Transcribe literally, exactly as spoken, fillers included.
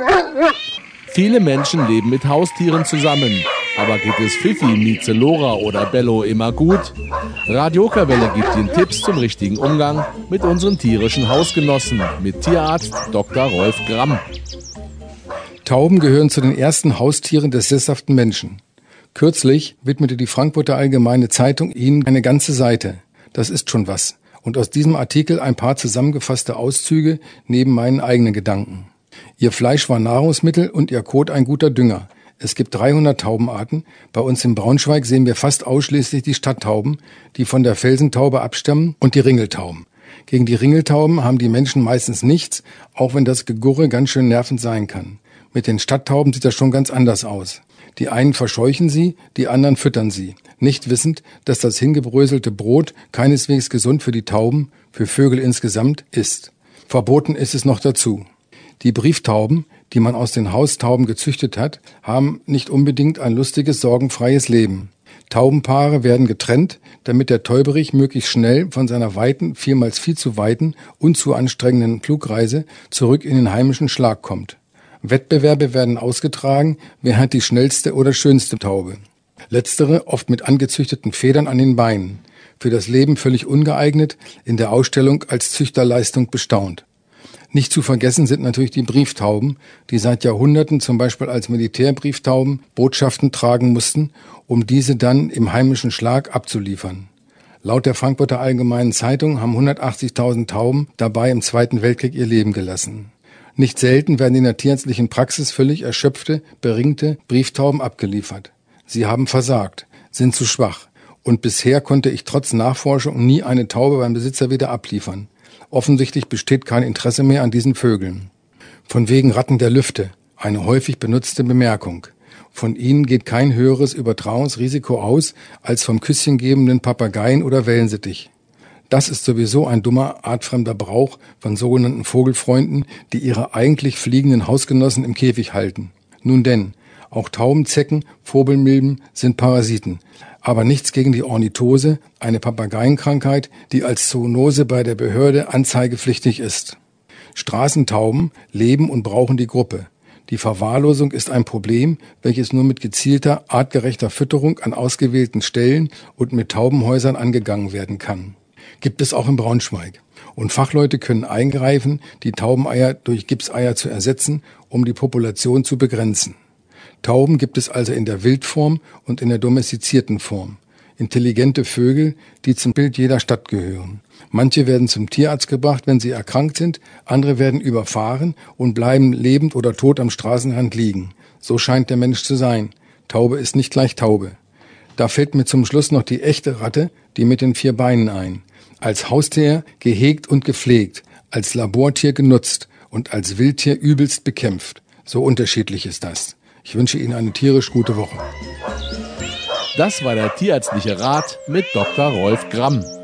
Viele Menschen leben mit Haustieren zusammen. Aber geht es Fifi, Mieze, Lora oder Bello immer gut? Radio Okerwelle gibt Ihnen Tipps zum richtigen Umgang mit unseren tierischen Hausgenossen mit Tierarzt Doktor Rolf Gramm. Tauben gehören zu den ersten Haustieren des sesshaften Menschen. Kürzlich widmete die Frankfurter Allgemeine Zeitung ihnen eine ganze Seite. Das ist schon was. Und aus diesem Artikel ein paar zusammengefasste Auszüge neben meinen eigenen Gedanken. Ihr Fleisch war Nahrungsmittel und ihr Kot ein guter Dünger. Es gibt dreihundert Taubenarten. Bei uns in Braunschweig sehen wir fast ausschließlich die Stadttauben, die von der Felsentaube abstammen, und die Ringeltauben. Gegen die Ringeltauben haben die Menschen meistens nichts, auch wenn das Gegurre ganz schön nervend sein kann. Mit den Stadttauben sieht das schon ganz anders aus. Die einen verscheuchen sie, die anderen füttern sie, nicht wissend, dass das hingebröselte Brot keineswegs gesund für die Tauben, für Vögel insgesamt ist. Verboten ist es noch dazu. Die Brieftauben, die man aus den Haustauben gezüchtet hat, haben nicht unbedingt ein lustiges, sorgenfreies Leben. Taubenpaare werden getrennt, damit der Täuberich möglichst schnell von seiner weiten, vielmals viel zu weiten und zu anstrengenden Flugreise zurück in den heimischen Schlag kommt. Wettbewerbe werden ausgetragen, wer hat die schnellste oder schönste Taube. Letztere oft mit angezüchteten Federn an den Beinen. Für das Leben völlig ungeeignet, in der Ausstellung als Züchterleistung bestaunt. Nicht zu vergessen sind natürlich die Brieftauben, die seit Jahrhunderten zum Beispiel als Militärbrieftauben Botschaften tragen mussten, um diese dann im heimischen Schlag abzuliefern. Laut der Frankfurter Allgemeinen Zeitung haben hundertachtzigtausend Tauben dabei im Zweiten Weltkrieg ihr Leben gelassen. Nicht selten werden in der tierärztlichen Praxis völlig erschöpfte, beringte Brieftauben abgeliefert. Sie haben versagt, sind zu schwach. Und bisher konnte ich trotz Nachforschung nie eine Taube beim Besitzer wieder abliefern. Offensichtlich besteht kein Interesse mehr an diesen Vögeln. Von wegen Ratten der Lüfte, eine häufig benutzte Bemerkung. Von ihnen geht kein höheres Übertragungsrisiko aus als vom küsschengebenden Papageien oder Wellensittich. Das ist sowieso ein dummer, artfremder Brauch von sogenannten Vogelfreunden, die ihre eigentlich fliegenden Hausgenossen im Käfig halten. Nun denn, auch Tauben, Zecken, Vogelmilben sind Parasiten. Aber nichts gegen die Ornithose, eine Papageienkrankheit, die als Zoonose bei der Behörde anzeigepflichtig ist. Straßentauben leben und brauchen die Gruppe. Die Verwahrlosung ist ein Problem, welches nur mit gezielter, artgerechter Fütterung an ausgewählten Stellen und mit Taubenhäusern angegangen werden kann. Gibt es auch in Braunschweig. Und Fachleute können eingreifen, die Taubeneier durch Gipseier zu ersetzen, um die Population zu begrenzen. Tauben gibt es also in der Wildform und in der domestizierten Form. Intelligente Vögel, die zum Bild jeder Stadt gehören. Manche werden zum Tierarzt gebracht, wenn sie erkrankt sind, andere werden überfahren und bleiben lebend oder tot am Straßenrand liegen. So scheint der Mensch zu sein. Taube ist nicht gleich Taube. Da fällt mir zum Schluss noch die echte Ratte, die mit den vier Beinen ein. Als Haustier gehegt und gepflegt, als Labortier genutzt und als Wildtier übelst bekämpft. So unterschiedlich ist das. Ich wünsche Ihnen eine tierisch gute Woche. Das war der tierärztliche Rat mit Doktor Rolf Gramm.